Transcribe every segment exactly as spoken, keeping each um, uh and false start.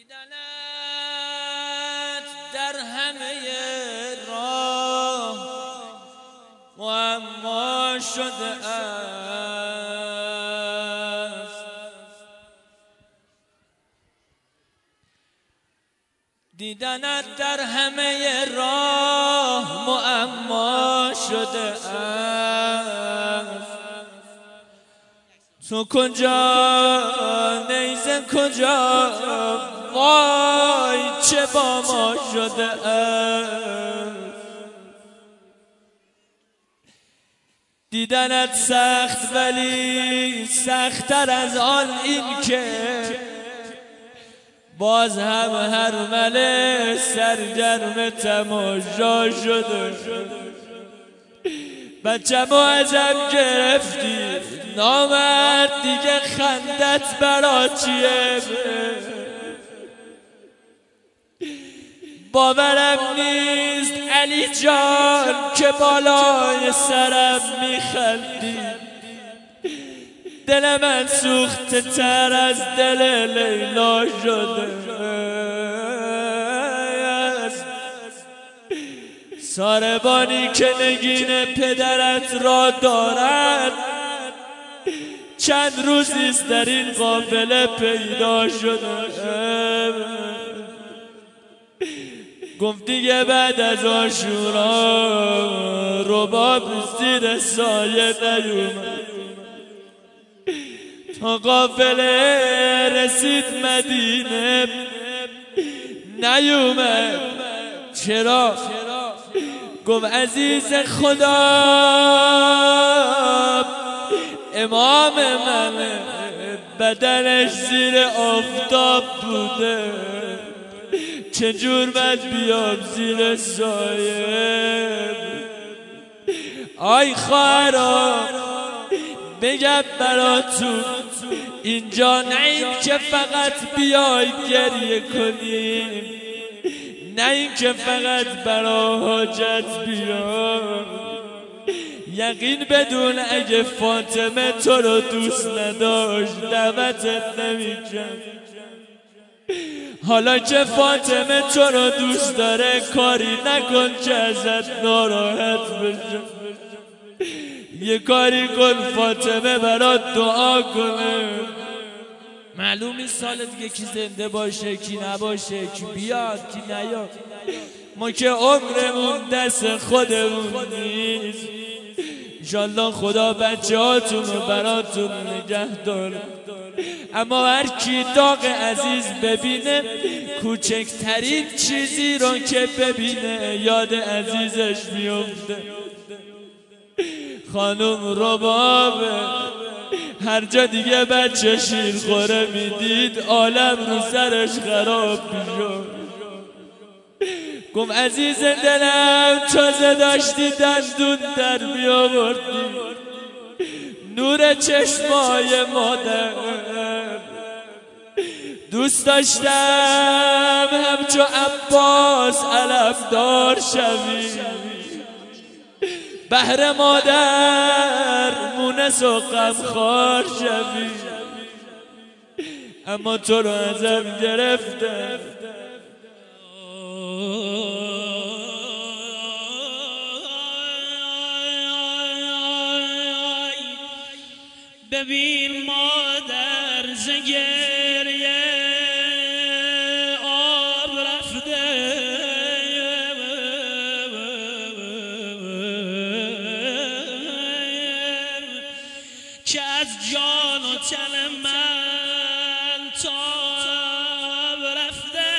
دیدنت در همه راه معما شده است. دیدنت در همه راه معما شده است. تو کجا نیزه کجا وای چه با ما شده است. دیدنت سخت ولی سخت‌تر از آن این که باز هم هر مله سرگرم تماشا شده. بچه‌مو ازم گرفتی نامرد دیگه خندت برا چیه؟ باورم نیست علی جان که بالای سرم میخندی. دل من سوخته تر از دل لیلا شده. ساربانی که نگین پدرت را دارد چند روزیست در این قافله پیدا شده. گفت دیگه بعد از عاشورا رباب زیر سایه نیومد. تا قافله رسید مدینه نیومد. چرا؟ گفت عزیز خدا امام من بدنش زیر آفتاب بوده. چجور من بیام زیر سایه؟ آی خواهرا بگم براتون اینجا نه این که فقط بیاید گریه کنیم، نه این که فقط برا حاجت بیام. یقین بدون اگه فاطمه تو رو دوست نداشت دعوتت نمی‌کرد. حالا که فاطمه تو رو دوست داره کاری نکن که ازت ناراحت بشه. یه کاری کن فاطمه برات دعا کنه. معلومی سال دیگه کی زنده باشه کی نباشه، کی بیاد کی نیاد. ما که عمرمون دست خودمون نیست. انشالله خدا بچه هاتون رو براتون نگه داره. اما هر کی داغ عزیز ببینه کوچکترین چیزی رو که ببینه یاد عزیزش میفته. خانم ربابه هر جا دیگه بچه شیر خوره میدید عالم رو سرش خراب میشد. گفت عزیز دلم تازه داشتی دندون در بیاوردی. نور چشمای مادر دوست داشتم همچو عباس علمدار شوی. بهر مادر مونس و غمخوار شوی. اما تو رو ازم گرفتم. ببین مادر ز گریه آب رفته. که از جان و تن من تاب رفته.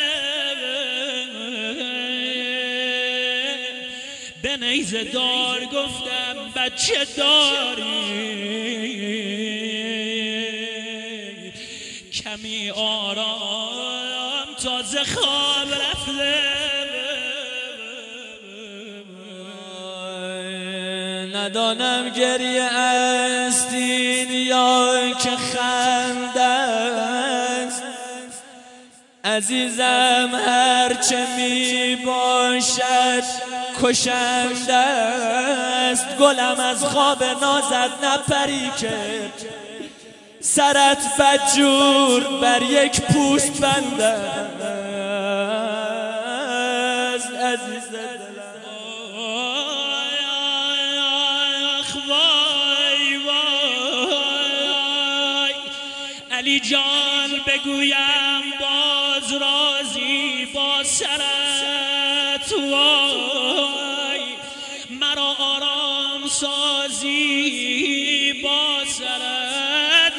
به نیزه دار گفتم بچه داری کمی آرام تازه خواب رفته. ندانم گریه است این یا که خنده است. عزیزم هرچه می باشد کشنده است. گلم از خواب نازت نپری کرد سرت بدجور بر یک پوست بنده است عزیز دلم. وای وای علی جان بگویم باز رازی با سرت، وای مرا آرام سازی با سرت،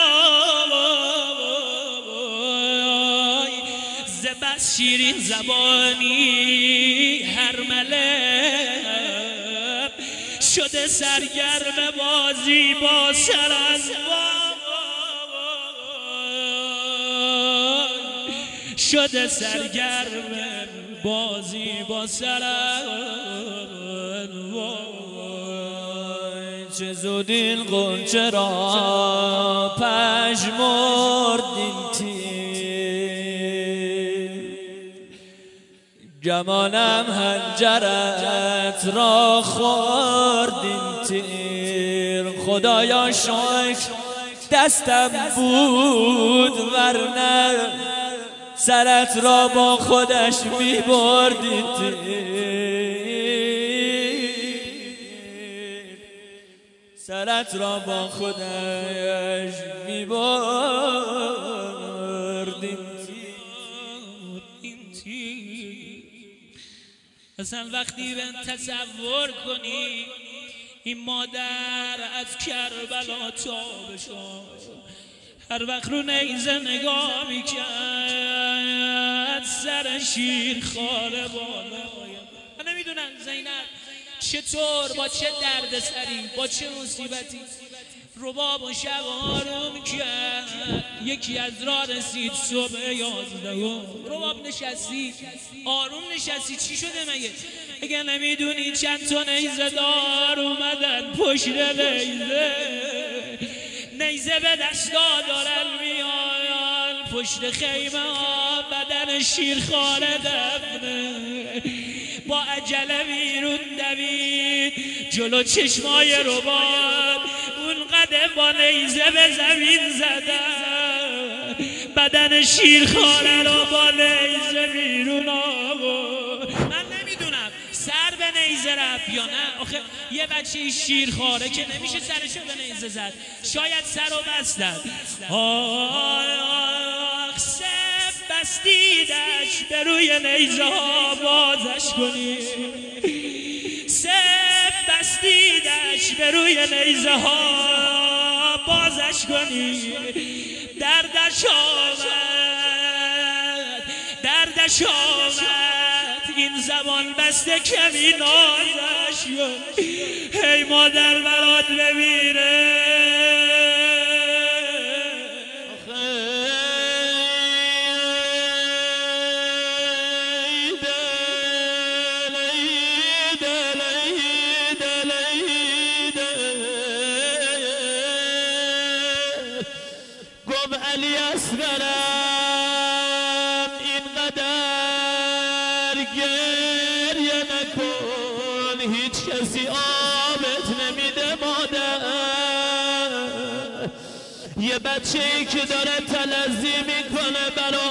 وای ز بس شیرین زبانی هر ملک شده سرگرم بازی با سرت، شده سرگرم بازی با سرت. چه زود این غنچه را پژمردین تیر، گمانم هنجرت را خوردین تیر. خدایا شکر دستم بود ورنه سرت را با خودش می بردین تیر، سرت را با خودش می بردین تیر. اصلا وقتی به تصور کنی این مادر از کربلا تا بشام هر وقت رو نیزه نگاه میکرد سر شیر خاله بالا. من نمیدونم زینب چطور با چه درد سری با چه مصیبتی رباب و شب آروم کرد. یکی از راه رسید صبح یازدهم، رباب نشستی آروم نشستی، چی شده مگه؟ اگه نمیدونی چند تا نیزه دار اومدن پشت نیزه، نیزه به دستا دارن میان پشت خیمه ها، بدن شیرخواره دفنه با عجله بیرون دوید جلو چشمای رباب، اون قدم با نیزه به زمین زدن، بدن شیرخواره رو با نیزه بیرون آورد. من نمیدونم سر به نیزه رفت یا نه، آخه یه بچه شیرخواره که نمیشه سرشو به نیزه زد، شاید سر رو بستن. آخ سب بستیدش به روی نیزه ها بازش کنی، سب بستیدش به روی نیزه ها بازش کنی. دردش آمد دردش آمد این زبان بسته کمی نازش کن، هی مادر برات بمیره. علی اصغرم اینقدر گریه نکن، هیچ کسی آبت نمیده مادر. یه بچه ای که داره تلذی میکنه برا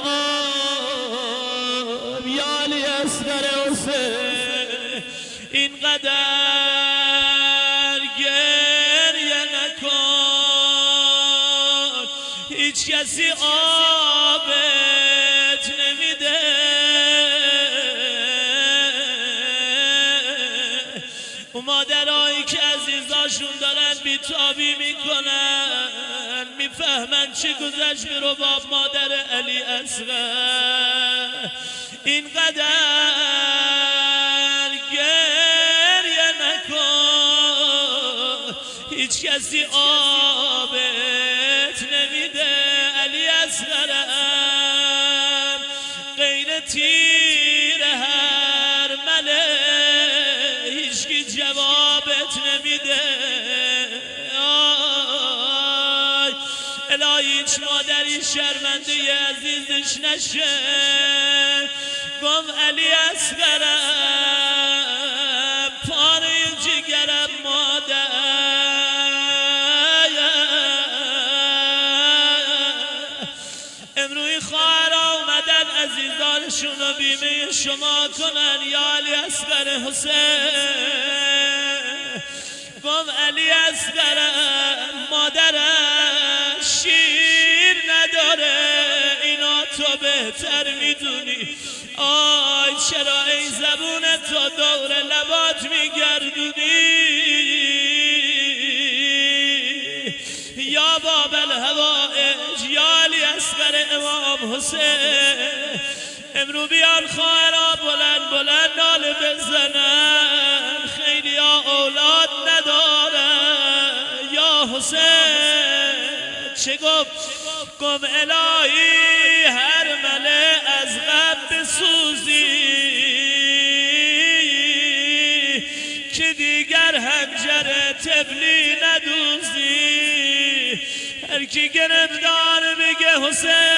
آب، یا علی اصغر حسین اینقدر گریه نکن، هیچ کسی آبت نمیده. اون مادرایی که عزیزاشون دارن بیتابی میکنن میفهمن چه گذشت به رباب مادر علی اصغر. اینقدر گریه نکن، هیچ کسی آبت نمیده. علی اصغرم غیر تیر هر مله هیچکی جوابت نمیده. آی الهی هیچ مادری شرمنده عزیزش نشه. گم علی اصغرم پاره جگرم مادر، خودشون رو بیمه شما کنن. یا علی اصغر حسین گم علی اصغر مادرش شیر نداره، اینا تو بهتر میدونی. آی چرا ای زبون تو دور لبات میگردونی؟ یا باب الهوائج یا علی اصغر امام حسین، امرو بیان خواهرها بلند بلند ناله بزنن، خیلی ها اولاد ندارن. یا حسین چه گفت؟ گم الهی هر مله از غم بسوزی که دیگر هنجر تبلی ندوزی. هر کی گرفتار بگه حسین